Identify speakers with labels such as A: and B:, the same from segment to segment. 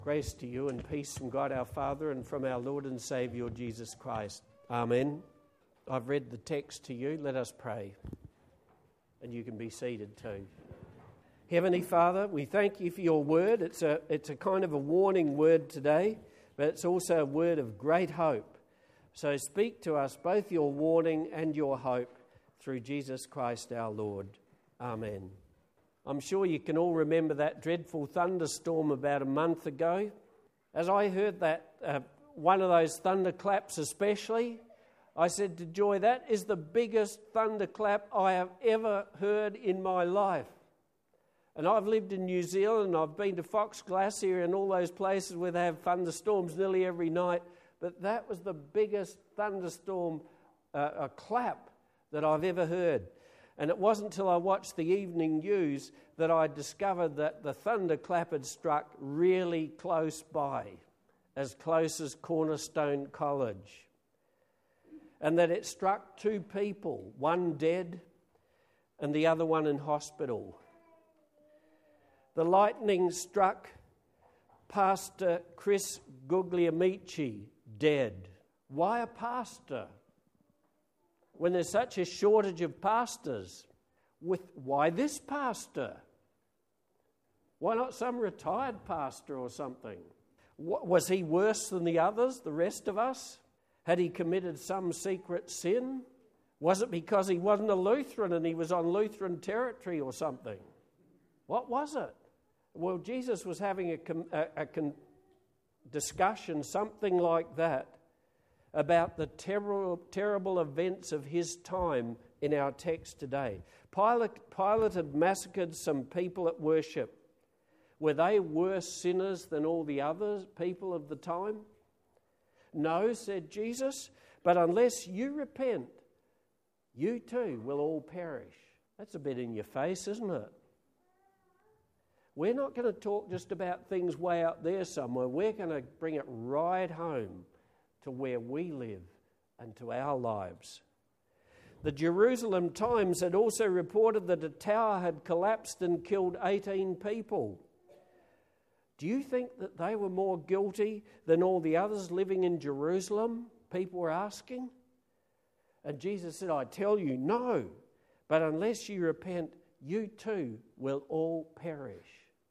A: Grace to you and peace from God our Father and from our Lord and Saviour Jesus Christ. Amen. I've read the text to you. Let us pray. And you can be seated too. Heavenly Father, we thank you for your word. It's a kind of a warning word today, but it's also a word of great hope. So speak to us both your warning and your hope through Jesus Christ our Lord. Amen. I'm sure you can all remember that dreadful thunderstorm about a month ago. As I heard that, one of those thunderclaps especially, I said to Joy, that is the biggest thunderclap I have ever heard in my life. And I've lived in New Zealand, I've been to Fox Glacier and all those places where they have thunderstorms nearly every night, but that was the biggest thunderstorm a clap that I've ever heard. And it wasn't until I watched the evening news that I discovered that the thunderclap had struck really close by, as close as Cornerstone College. And that it struck 2 people, one dead and the other one in hospital. The lightning struck Pastor Chris Guglielmici dead. Why a pastor? When there's such a shortage of pastors, why this pastor? Why not some retired pastor or something? Was he worse than the others, the rest of us? Had he committed some secret sin? Was it because he wasn't a Lutheran and he was on Lutheran territory or something? What was it? Well, Jesus was having a discussion, something like that, about the terrible events of his time in our text today. Pilate had massacred some people at worship. Were they worse sinners than all the other people of the time? No, said Jesus, but unless you repent, you too will all perish. That's a bit in your face, isn't it? We're not going to talk just about things way out there somewhere. We're going to bring it right home to where we live and to our lives. The Jerusalem Times had also reported that a tower had collapsed and killed 18 people. Do you think that they were more guilty than all the others living in Jerusalem? People were asking. And Jesus said, I tell you, no, but unless you repent, you too will all perish.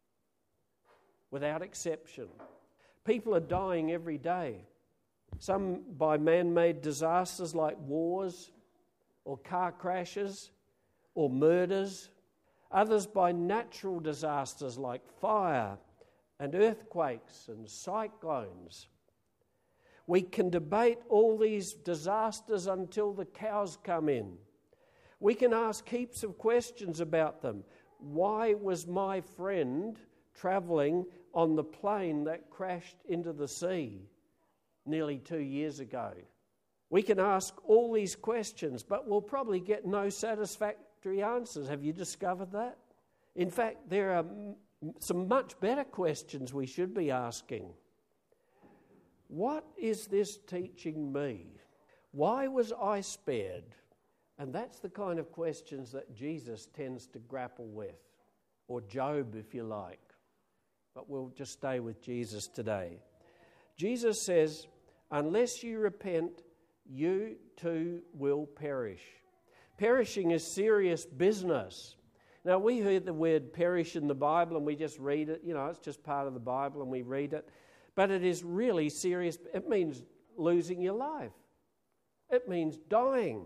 A: Without exception. People are dying every day. Some by man-made disasters like wars or car crashes or murders. Others by natural disasters like fire and earthquakes and cyclones. We can debate all these disasters until the cows come in. We can ask heaps of questions about them. Why was my friend travelling on the plane that crashed into the sea nearly 2 years ago? We can ask all these questions, but we'll probably get no satisfactory answers. Have you discovered that? In fact, there are some much better questions we should be asking. What is this teaching me? Why was I spared? And that's the kind of questions that Jesus tends to grapple with, or Job, if you like. But we'll just stay with Jesus today. Jesus says, unless you repent, you too will perish. Perishing is serious business. Now, we heard the word perish in the Bible and we just read it. You know, it's just part of the Bible and we read it. But it is really serious. It means losing your life. It means dying.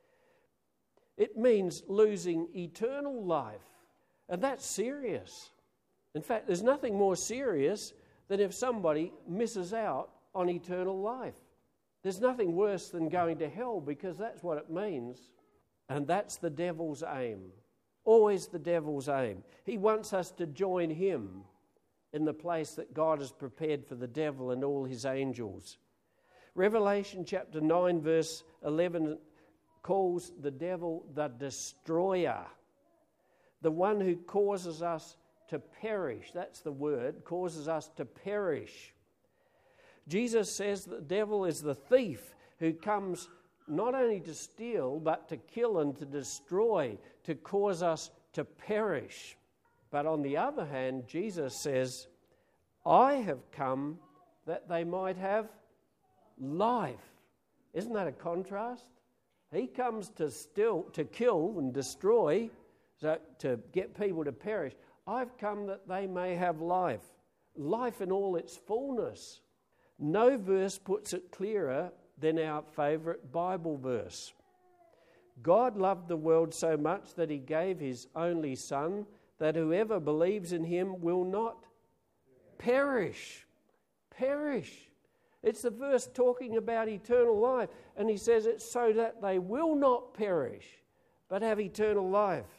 A: It means losing eternal life. And that's serious. In fact, there's nothing more serious than if somebody misses out on eternal life. There's nothing worse than going to hell, because that's what it means. And that's the devil's aim. Always the devil's aim. He wants us to join him in the place that God has prepared for the devil and all his angels. Revelation chapter 9 verse 11 calls the devil the destroyer, the one who causes us to perish. That's the word, causes us to perish. Jesus says the devil is the thief who comes not only to steal, but to kill and to destroy, to cause us to perish. But on the other hand, Jesus says, I have come that they might have life. Isn't that a contrast? He comes to kill and destroy, so to get people to perish. I've come that they may have life, life in all its fullness. No verse puts it clearer than our favourite Bible verse. God loved the world so much that he gave his only Son, that whoever believes in him will not perish. Perish. It's the verse talking about eternal life, and he says it's so that they will not perish, but have eternal life.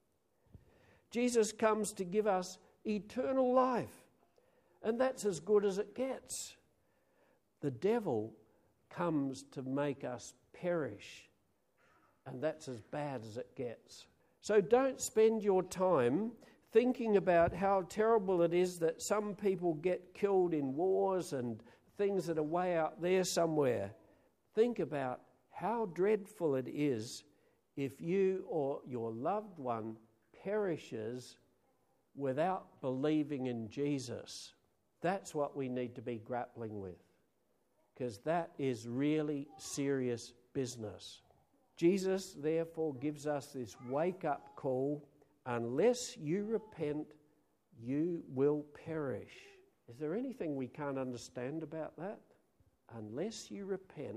A: Jesus comes to give us eternal life, and that's as good as it gets. The devil comes to make us perish, and that's as bad as it gets. So don't spend your time thinking about how terrible it is that some people get killed in wars and things that are way out there somewhere. Think about how dreadful it is if you or your loved one perishes without believing in Jesus. That's what we need to be grappling with, because that is really serious business. Jesus, therefore, gives us this wake-up call. Unless you repent, you will perish. Is there anything we can't understand about that? Unless you repent,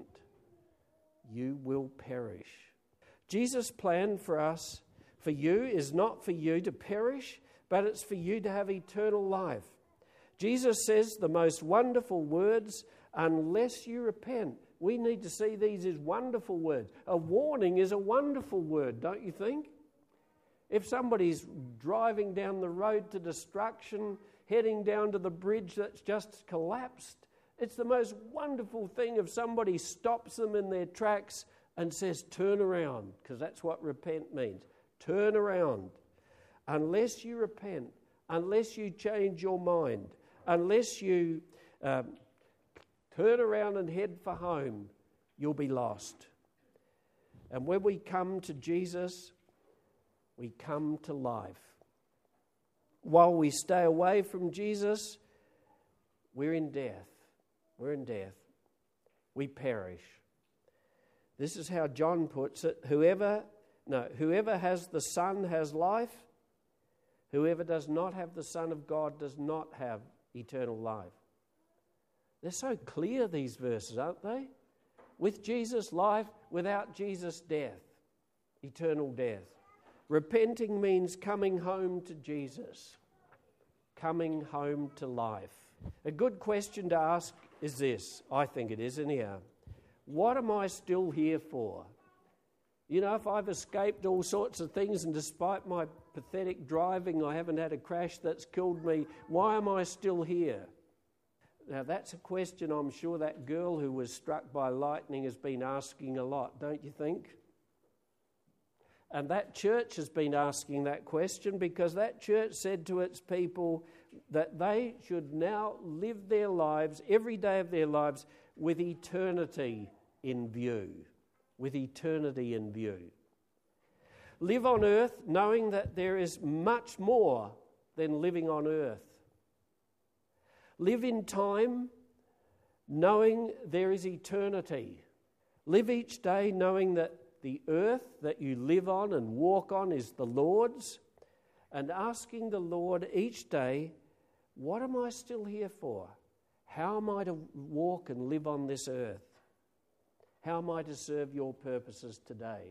A: you will perish. Jesus' plan for us, for you, is not for you to perish, but it's for you to have eternal life. Jesus says the most wonderful words, unless you repent. We need to see these as wonderful words. A warning is a wonderful word, don't you think? If somebody's driving down the road to destruction, heading down to the bridge that's just collapsed, it's the most wonderful thing if somebody stops them in their tracks and says, turn around, because that's what repent means. Turn around. Unless you repent, unless you change your mind, unless you turn around and head for home, you'll be lost. And when we come to Jesus, we come to life. While we stay away from Jesus, we're in death. We're in death. We perish. This is how John puts it. Whoever has the Son has life. Whoever does not have the Son of God does not have eternal life. They're so clear, these verses, aren't they? With Jesus, life. Without Jesus, death. Eternal death. Repenting means coming home to Jesus. Coming home to life. A good question to ask is this. I think it is anyhow. What am I still here for? You know, if I've escaped all sorts of things and despite my pathetic driving, I haven't had a crash that's killed me, why am I still here? Now, that's a question I'm sure that girl who was struck by lightning has been asking a lot, don't you think? And that church has been asking that question because that church said to its people that they should now live their lives, every day of their lives, with eternity in view. With eternity in view. Live on earth knowing that there is much more than living on earth. Live in time knowing there is eternity. Live each day knowing that the earth that you live on and walk on is the Lord's, and asking the Lord each day, what am I still here for? How am I to walk and live on this earth? How am I to serve your purposes today?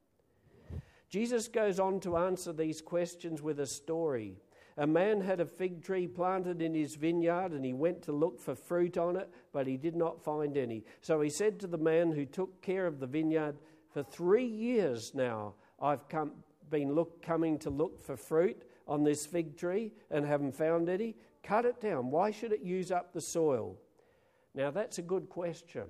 A: Jesus goes on to answer these questions with a story. A man had a fig tree planted in his vineyard, and he went to look for fruit on it, but he did not find any. So he said to the man who took care of the vineyard, for 3 years now I've coming to look for fruit on this fig tree and haven't found any. Cut it down. Why should it use up the soil? Now that's a good question.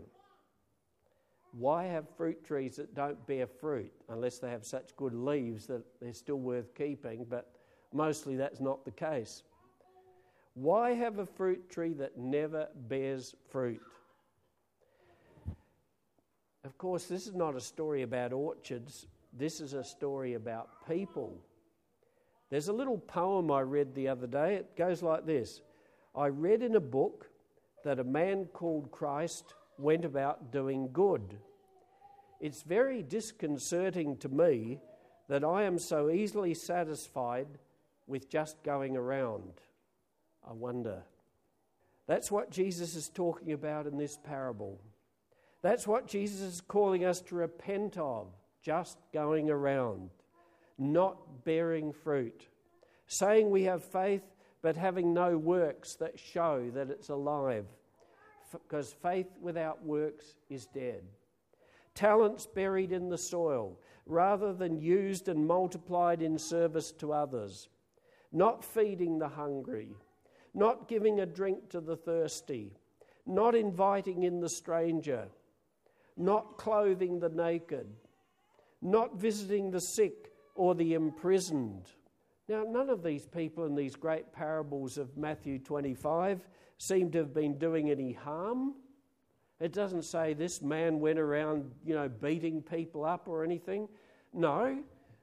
A: Why have fruit trees that don't bear fruit unless they have such good leaves that they're still worth keeping? But mostly that's not the case. Why have a fruit tree that never bears fruit? Of course, this is not a story about orchards. This is a story about people. There's a little poem I read the other day. It goes like this. I read in a book that a man called Christ went about doing good. It's very disconcerting to me that I am so easily satisfied with just going around. I wonder. That's what Jesus is talking about in this parable. That's what Jesus is calling us to repent of, just going around, not bearing fruit, saying we have faith but having no works that show that it's alive, because faith without works is dead. Talents buried in the soil rather than used and multiplied in service to others, not feeding the hungry, not giving a drink to the thirsty, not inviting in the stranger, not clothing the naked, not visiting the sick or the imprisoned. Now, none of these people in these great parables of Matthew 25 seem to have been doing any harm. It doesn't say this man went around, beating people up or anything. No,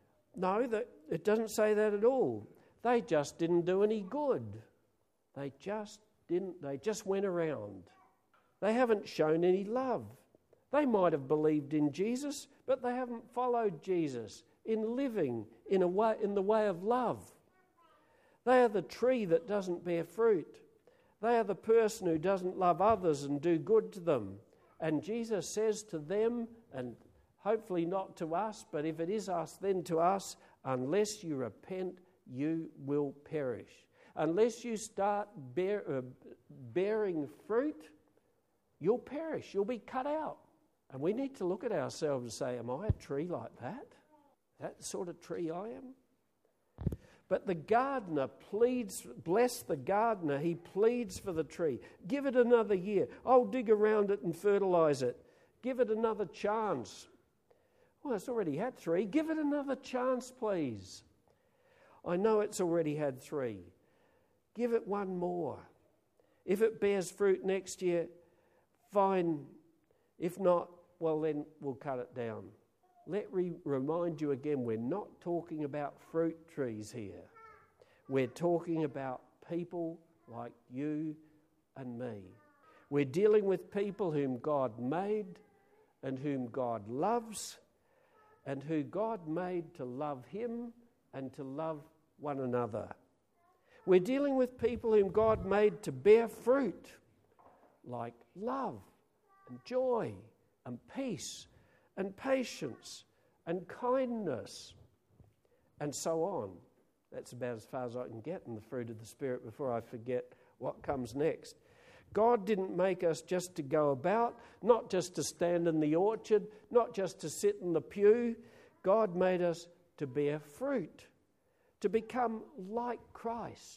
A: it doesn't say that at all. They just didn't do any good. They just went around. They haven't shown any love. They might have believed in Jesus, but they haven't followed Jesus in living in the way of love. They are the tree that doesn't bear fruit. They are the person who doesn't love others and do good to them. And Jesus says to them, and hopefully not to us, but if it is us, then to us, unless you repent, you will perish. Unless you start bearing fruit, you'll perish. You'll be cut out. And we need to look at ourselves and say, am I a tree like that? That the sort of tree I am? But the gardener pleads, bless the gardener, he pleads for the tree. Give it another year. I'll dig around it and fertilize it. Give it another chance. Well, it's already had 3. Give it another chance, please. I know it's already had 3. Give it one more. If it bears fruit next year, fine. If not, well, then we'll cut it down. Let me remind you again, we're not talking about fruit trees here. We're talking about people like you and me. We're dealing with people whom God made and whom God loves and who God made to love him and to love one another. We're dealing with people whom God made to bear fruit like love and joy and peace and patience and kindness and so on. That's about as far as I can get in the fruit of the Spirit before I forget what comes next. God didn't make us just to go about, not just to stand in the orchard, not just to sit in the pew. God made us to bear fruit, to become like Christ,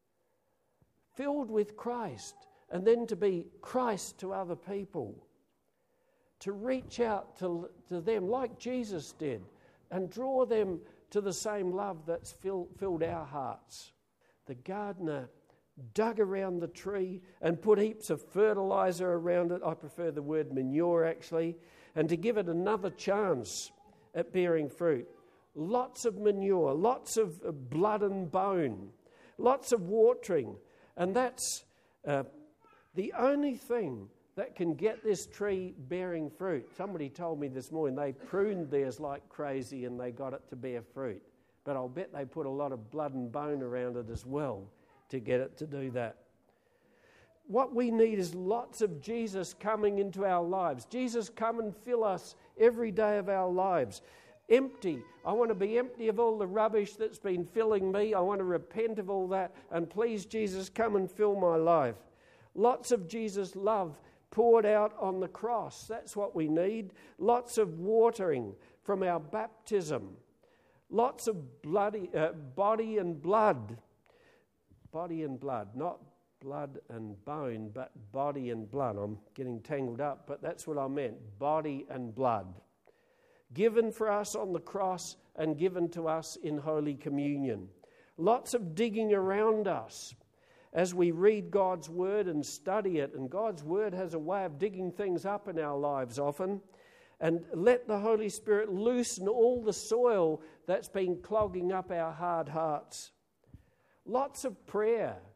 A: filled with Christ, and then to be Christ to other people, to reach out to them like Jesus did and draw them to the same love that's filled our hearts. The gardener dug around the tree and put heaps of fertilizer around it. I prefer the word manure, actually, and to give it another chance at bearing fruit. Lots of manure, lots of blood and bone, lots of watering, and that's the only thing that can get this tree bearing fruit. Somebody told me this morning they pruned theirs like crazy and they got it to bear fruit. But I'll bet they put a lot of blood and bone around it as well to get it to do that. What we need is lots of Jesus coming into our lives. Jesus, come and fill us every day of our lives. Empty. I want to be empty of all the rubbish that's been filling me. I want to repent of all that. And please, Jesus, come and fill my life. Lots of Jesus' love poured out on the cross. That's what we need. Lots of watering from our baptism. Lots of body and blood. Body and blood, not blood and bone, but body and blood. I'm getting tangled up, but that's what I meant. Body and blood. Given for us on the cross and given to us in Holy Communion. Lots of digging around us as we read God's Word and study it. And God's Word has a way of digging things up in our lives often. And let the Holy Spirit loosen all the soil that's been clogging up our hard hearts. Lots of prayer.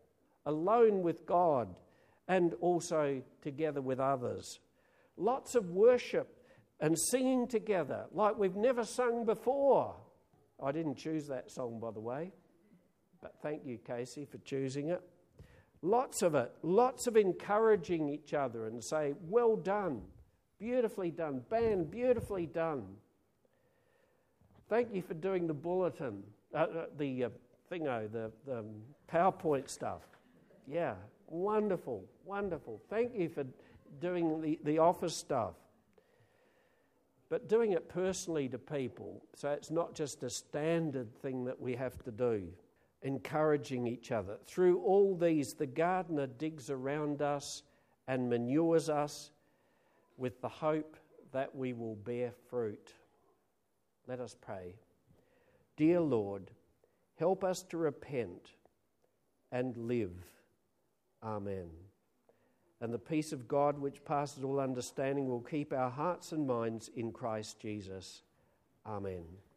A: alone with God and also together with others. Lots of worship and singing together like we've never sung before. I didn't choose that song, by the way, but thank you, Casey, for choosing it. Lots of it, lots of encouraging each other and say, well done, beautifully done, band, beautifully done. Thank you for doing the bulletin, the PowerPoint stuff. Yeah, wonderful, wonderful. Thank you for doing the office stuff. But doing it personally to people, so it's not just a standard thing that we have to do. Encouraging each other. Through all these, the gardener digs around us and manures us with the hope that we will bear fruit. Let us pray. Dear Lord, help us to repent and live. Amen. And the peace of God, which passes all understanding, will keep our hearts and minds in Christ Jesus. Amen.